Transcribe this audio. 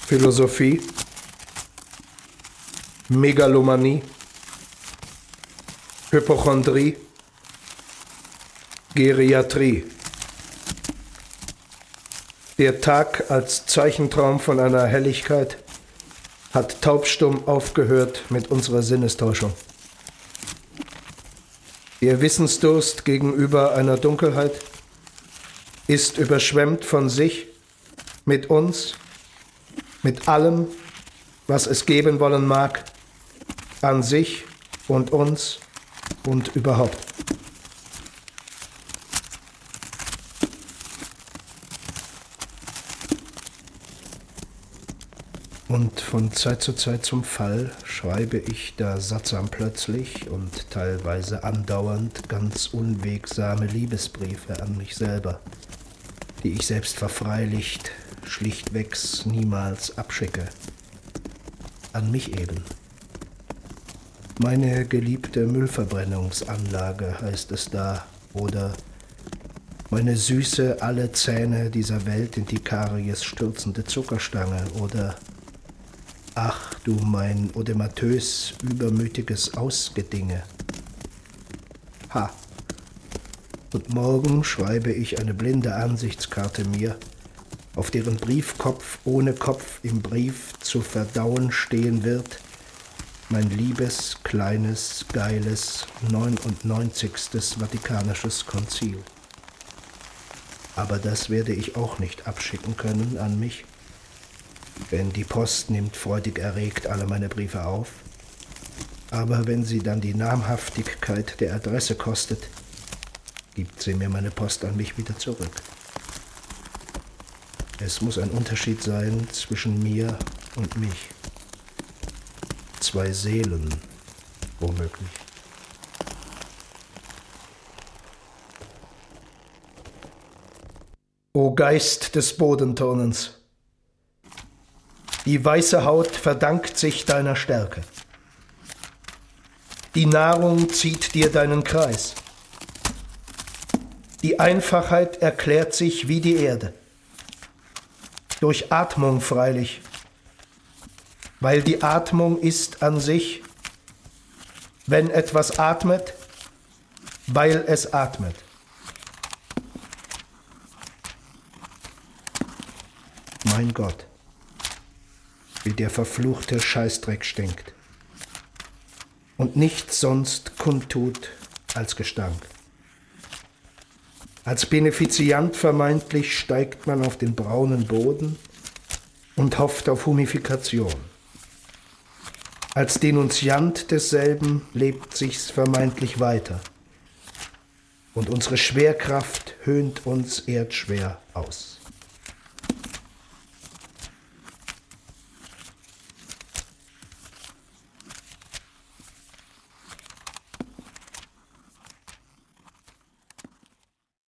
Philosophie, Megalomanie, Hypochondrie, Geriatrie. Der Tag als Zeichentraum von einer Helligkeit hat taubstumm aufgehört mit unserer Sinnestäuschung. Der Wissensdurst gegenüber einer Dunkelheit ist überschwemmt von sich, mit uns, mit allem, was es geben wollen mag, an sich und uns und überhaupt. Und von Zeit zu Zeit zum Fall schreibe ich da sattsam plötzlich und teilweise andauernd ganz unwegsame Liebesbriefe an mich selber, die ich selbst verfreilicht, schlichtwegs niemals abschicke. An mich eben. Meine geliebte Müllverbrennungsanlage heißt es da, oder meine süße, alle Zähne dieser Welt in die Karies stürzende Zuckerstange, oder ach du mein odematös übermütiges Ausgedinge. Ha! Und morgen schreibe ich eine blinde Ansichtskarte mir, auf deren Briefkopf ohne Kopf im Brief zu verdauen stehen wird, mein liebes, kleines, geiles, 99. Vatikanisches Konzil. Aber das werde ich auch nicht abschicken können an mich, denn die Post nimmt freudig erregt alle meine Briefe auf. Aber wenn sie dann die Namhaftigkeit der Adresse kostet, gibt sie mir meine Post an mich wieder zurück. Es muss ein Unterschied sein zwischen mir und mich. 2 Seelen, womöglich. O Geist des Bodenturnens! Die weiße Haut verdankt sich deiner Stärke. Die Nahrung zieht dir deinen Kreis. Die Einfachheit erklärt sich wie die Erde. Durch Atmung freilich, weil die Atmung ist an sich, wenn etwas atmet, weil es atmet. Mein Gott, wie der verfluchte Scheißdreck stinkt und nichts sonst kundtut als Gestank. Als Benefiziant vermeintlich steigt man auf den braunen Boden und hofft auf Humifikation. Als Denunziant desselben lebt sich's vermeintlich weiter und unsere Schwerkraft höhnt uns erdschwer aus.